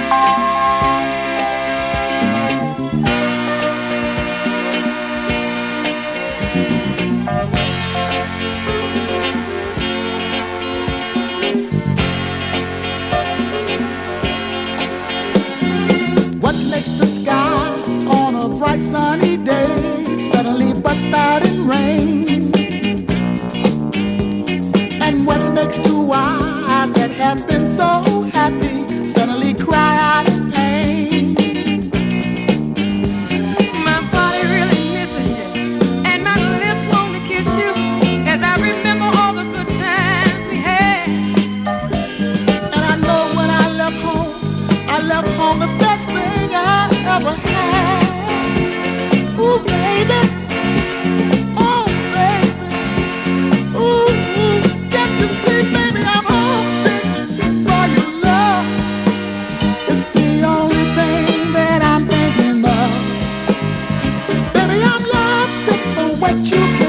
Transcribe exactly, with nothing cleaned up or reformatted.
What makes the sky on a bright sunny day suddenly bust out in rain? And what makes two eyes that have been so happy suddenly cry out in pain? My body really misses you, and my lips want to kiss you as I remember all the good times we had. And I know when I left home, I left home the best thing I ever had. Ooh, baby. Oh, baby. Ooh, ooh. Can't you see, baby, I'm homesick for your love. It's the only thing that I'm thinking of. Baby, I'm lovesick for what you